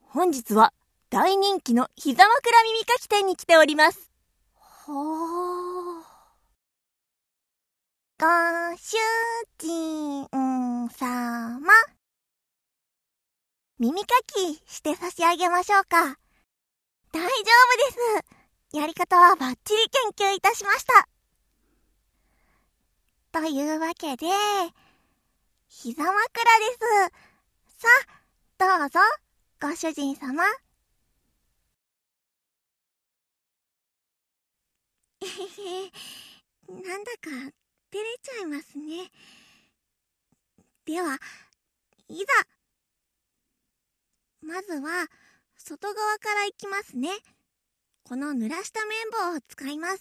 本日は大人気の膝枕耳かき店に来ております。 ご主人様、耳かきして差し上げましょうか。大丈夫です。やり方はバッチリ研究いたしました。というわけで、膝枕です。さあ、どうぞ、ご主人様。なんだか照れちゃいますね。では、いざ。まずは、外側からいきますね。この濡らした綿棒を使います。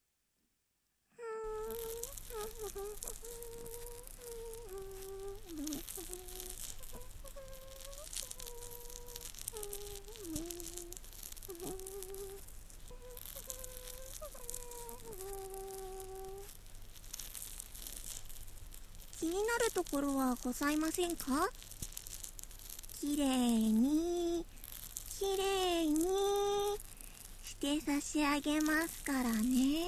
気になるところはございませんか？きれいにして差し上げますからね。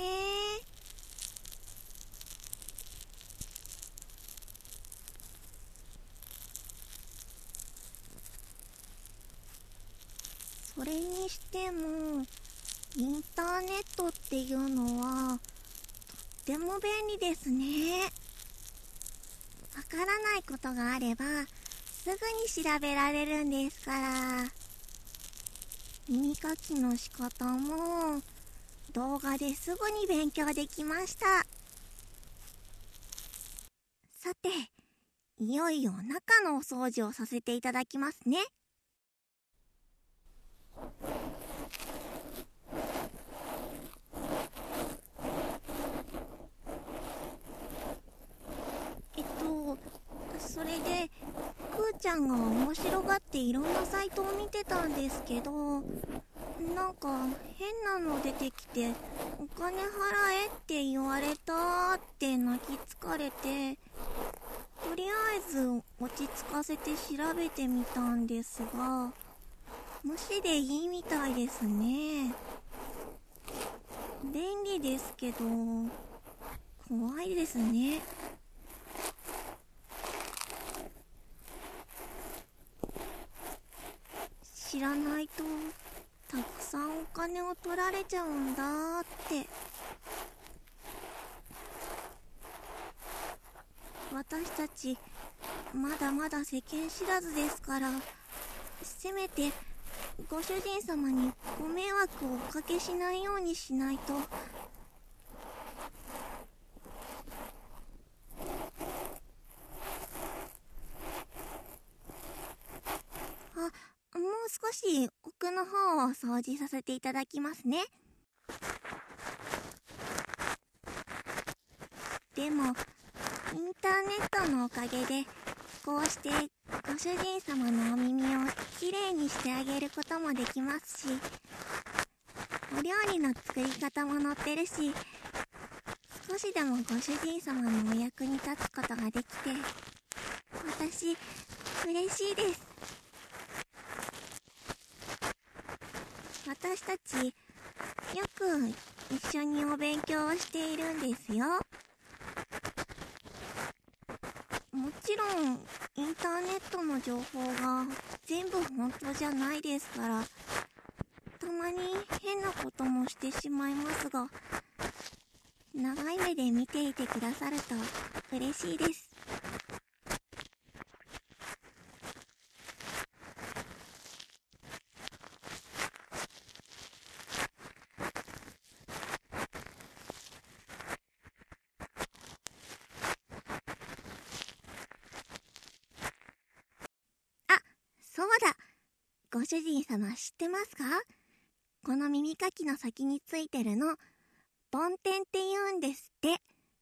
それにしても、インターネットっていうのはとっても便利ですね。わからないことがあればすぐに調べられるんですから。耳かきの仕方も動画ですぐに勉強できました。さて、いよいよ中のお掃除をさせていただきますね。それでくーちゃんが面白がっていろんなサイトを見てたんですけど、なんか変なの出てきて、お金払えって言われたって泣きつかれて、とりあえず落ち着かせて調べてみたんですが、無視でいいみたいですね。便利ですけど怖いですね。知らないとたくさんお金を取られちゃうんだって。私たちまだまだ世間知らずですから、せめてご主人様にご迷惑をおかけしないようにしないと。もう少し奥の方を掃除させていただきますね。でもインターネットのおかげでこうしてご主人様のお耳をきれいにしてあげることもできますし、お料理の作り方も載ってるし、少しでもご主人様のお役に立つことができて、私嬉しいです。私たちよく一緒にお勉強をしているんですよ。もちろんインターネットの情報が全部本当じゃないですから、たまに変なこともしてしまいますが、長い目で見ていてくださると嬉しいです。そうだ、ご主人様知ってますか？この耳かきの先についてるの、梵天って言うんですって。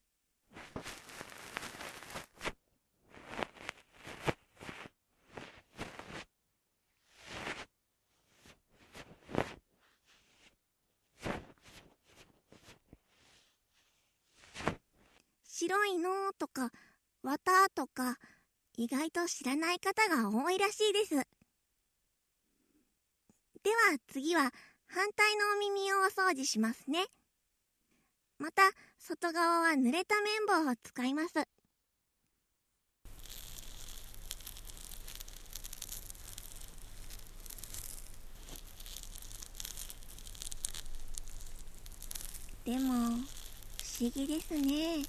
白いのとか綿とか、意外と知らない方が多いらしいです。 次は反対のお耳をお掃除しますね。また外側は濡れた綿棒を使います。でも不思議ですね。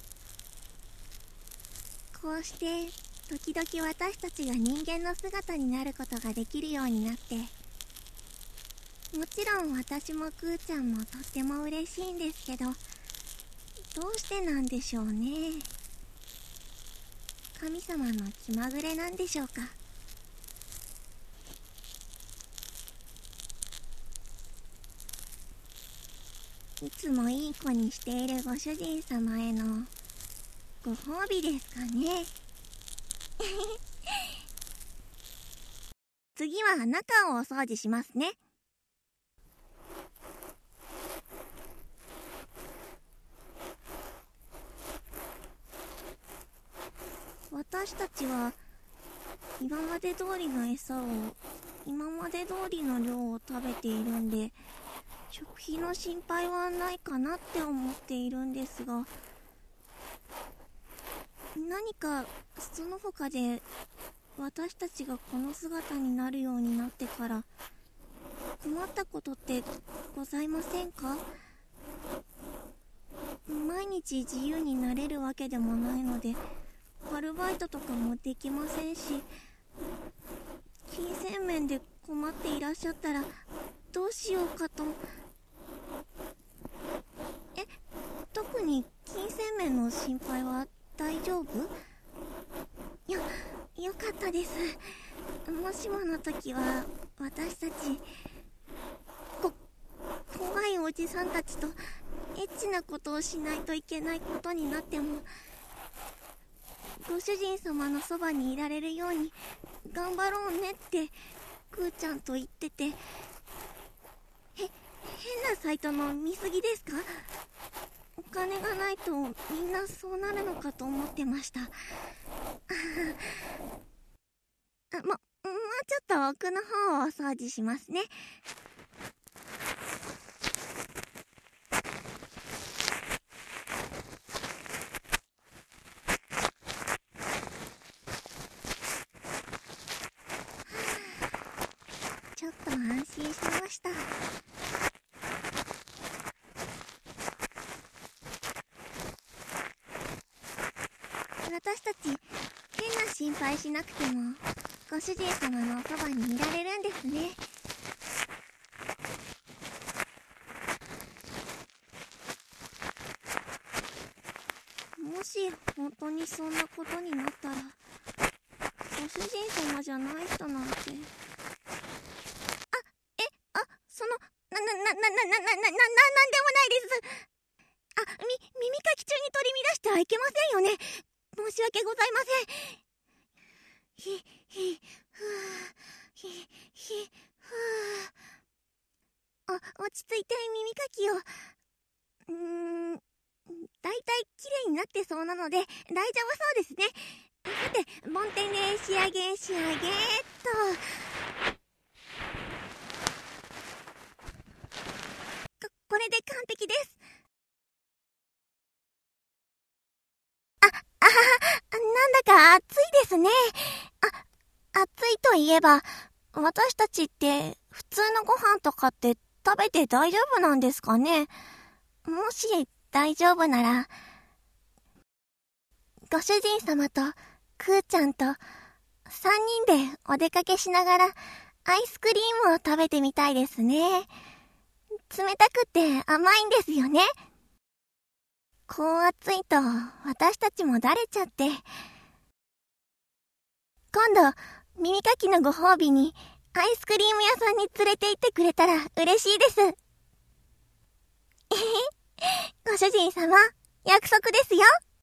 こうして時々私たちが人間の姿になることができるようになって、もちろん私もくーちゃんもとっても嬉しいんですけど、どうしてなんでしょうね。神様の気まぐれなんでしょうか。いつもいい子にしているご主人様へのご褒美ですかね。次は中をお掃除しますね。私たちは今まで通りの餌を今まで通りの量を食べているんで、食費の心配はないかなって思っているんですが、何かその他で私たちがこの姿になるようになってから困ったことってございませんか？毎日自由になれるわけでもないので、アルバイトとかもできませんし、金銭面で困っていらっしゃったらどうしようかと。特に金銭面の心配は大丈夫？よかったです。もしもの時は私たち怖いおじさんたちとエッチなことをしないといけないことになっても、ご主人様のそばにいられるように頑張ろうねってくーちゃんと言ってて、変なサイトの見過ぎですか？お金がないとみんなそうなるのかと思ってました。もうちょっと奥の方をお掃除しますね。ちょっと安心しました。私たち変な心配しなくてもご主人様のおそばにいられるんですね。もし本当にそんなことになったら、ご主人様じゃない人なんて。なんでもないです。耳かき中に取り乱してはいけませんよね。申し訳ございません。落ち着いて耳かきを。だいたい綺麗になってそうなので大丈夫そうですね。さて、梵天で仕上げっと。これで完璧です。なんだか暑いですね。暑いといえば、私たちって普通のご飯とかって食べて大丈夫なんですかね。もし大丈夫なら、ご主人様とくーちゃんと3人でお出かけしながらアイスクリームを食べてみたいですね。冷たくて甘いんですよね。こう暑いと私たちもだれちゃって。今度耳かきのご褒美にアイスクリーム屋さんに連れて行ってくれたら嬉しいです。ご主人様、約束ですよ。